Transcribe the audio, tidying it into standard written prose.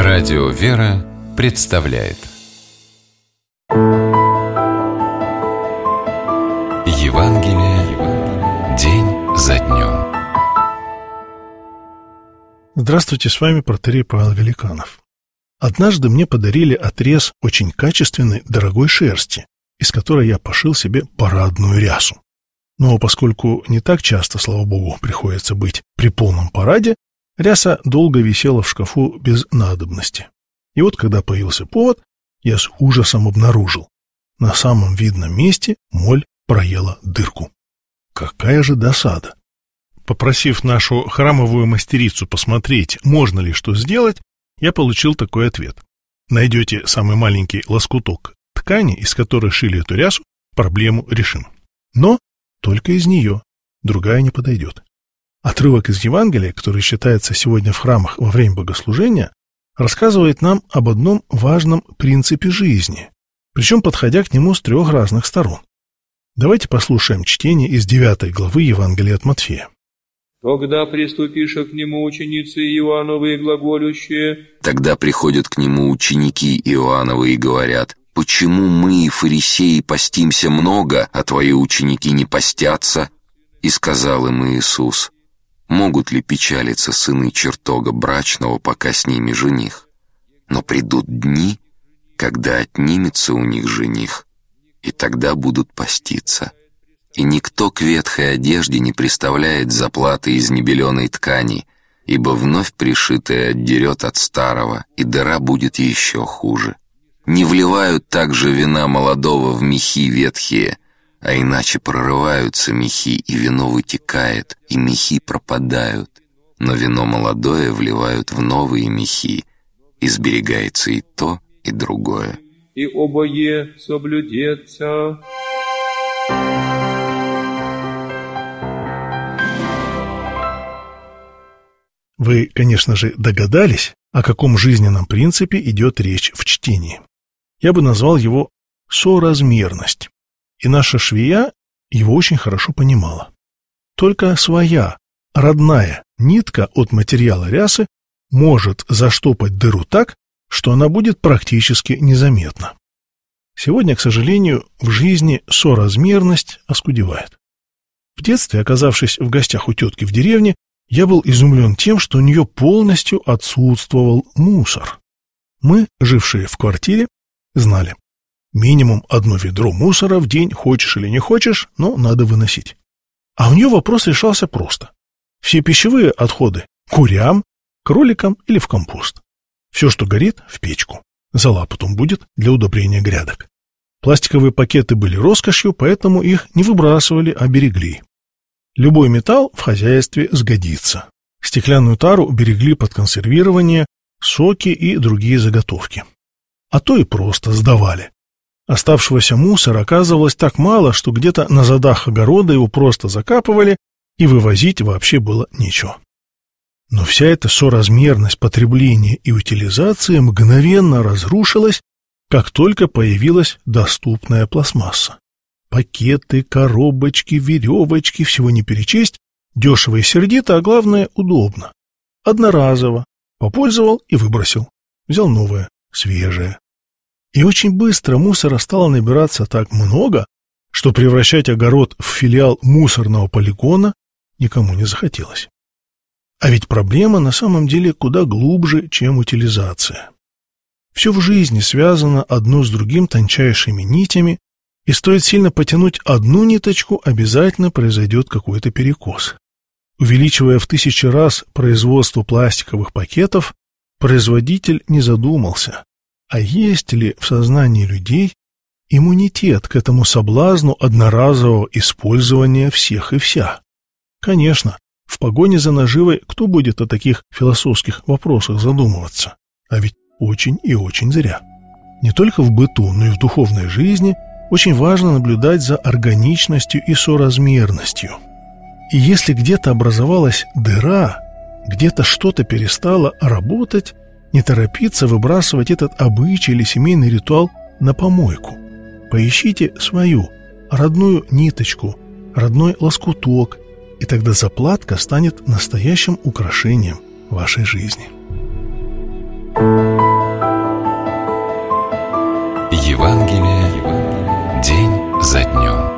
Радио «Вера» представляет Евангелие день за днем. Здравствуйте, с вами протоиерей Павел Великанов. Однажды мне подарили отрез очень качественной, дорогой шерсти, из которой я пошил себе парадную рясу. Но поскольку не так часто, слава богу, приходится быть при полном параде, ряса долго висела в шкафу без надобности. И вот, когда появился повод, я с ужасом обнаружил: на самом видном месте моль проела дырку. Какая же досада! Попросив нашу храмовую мастерицу посмотреть, можно ли что сделать, я получил такой ответ: найдете самый маленький лоскуток ткани, из которой шили эту рясу, проблему решим. Но только из нее, другая не подойдет. Отрывок из Евангелия, который читается сегодня в храмах во время богослужения, рассказывает нам об одном важном принципе жизни, причем подходя к нему с трех разных сторон. Давайте послушаем чтение из 9 главы Евангелия от Матфея. «Тогда приступиша к нему ученицы Иоанновы глаголющие». Тогда приходят к нему ученики Иоанновы и говорят: «Почему мы, фарисеи, постимся много, а твои ученики не постятся?» И сказал им Иисус: «Могут ли печалиться сыны чертога брачного, пока с ними жених? Но придут дни, когда отнимется у них жених, и тогда будут поститься. И никто к ветхой одежде не приставляет заплаты из небеленой ткани, ибо вновь пришитое отдерет от старого, и дыра будет еще хуже. Не вливают также вина молодого в мехи ветхие, а иначе прорываются мехи, и вино вытекает, и мехи пропадают. Но вино молодое вливают в новые мехи, и сберегается и то, и другое. И обое соблюдется». Вы, конечно же, догадались, о каком жизненном принципе идет речь в чтении. Я бы назвал его соразмерность. И наша швея его очень хорошо понимала. Только своя, родная нитка от материала рясы может заштопать дыру так, что она будет практически незаметна. Сегодня, к сожалению, в жизни соразмерность оскудевает. В детстве, оказавшись в гостях у тетки в деревне, я был изумлен тем, что у нее полностью отсутствовал мусор. Мы, жившие в квартире, знали: минимум одно ведро мусора в день, хочешь или не хочешь, но надо выносить. А у нее вопрос решался просто. Все пищевые отходы – курям, кроликам или в компост. Все, что горит – в печку. Зола потом будет для удобрения грядок. Пластиковые пакеты были роскошью, поэтому их не выбрасывали, а берегли. Любой металл в хозяйстве сгодится. Стеклянную тару берегли под консервирование, соки и другие заготовки. А то и просто сдавали. Оставшегося мусора оказывалось так мало, что где-то на задах огорода его просто закапывали, и вывозить вообще было нечего. Но вся эта соразмерность потребления и утилизации мгновенно разрушилась, как только появилась доступная пластмасса. Пакеты, коробочки, веревочки, всего не перечесть, дешево и сердито, а главное – удобно. Одноразово. Попользовал и выбросил. Взял новое, свежее. И очень быстро мусора стало набираться так много, что превращать огород в филиал мусорного полигона никому не захотелось. А ведь проблема на самом деле куда глубже, чем утилизация. Все в жизни связано одно с другим тончайшими нитями, и стоит сильно потянуть одну ниточку, обязательно произойдет какой-то перекос. Увеличивая в 1000 раз производство пластиковых пакетов, производитель не задумался, а есть ли в сознании людей иммунитет к этому соблазну одноразового использования всех и вся. Конечно, в погоне за наживой кто будет о таких философских вопросах задумываться? А ведь очень и очень зря. Не только в быту, но и в духовной жизни очень важно наблюдать за органичностью и соразмерностью. И если где-то образовалась дыра, где-то что-то перестало работать, не торопиться выбрасывать этот обычай или семейный ритуал на помойку. Поищите свою, родную ниточку, родной лоскуток, и тогда заплатка станет настоящим украшением вашей жизни. Евангелие день за днем.